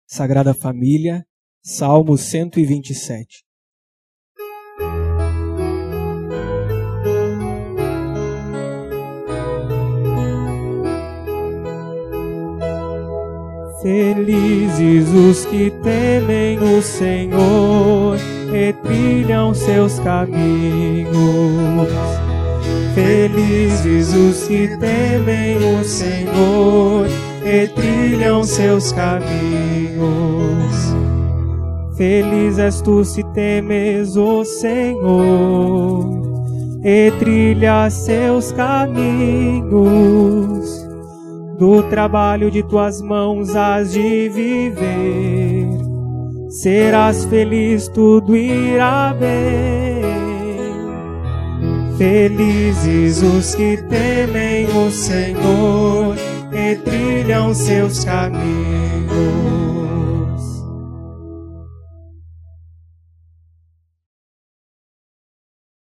Sagrada Família, Salmo 127. Felizes os que temem o Senhor e trilham seus caminhos. Felizes os que temem o Senhor e trilham seus caminhos. Feliz és tu se temes o Senhor e trilhas seus caminhos. Do trabalho de tuas mãos has de viver, serás feliz, tudo irá bem. Felizes os que temem o Senhor e trilham seus caminhos.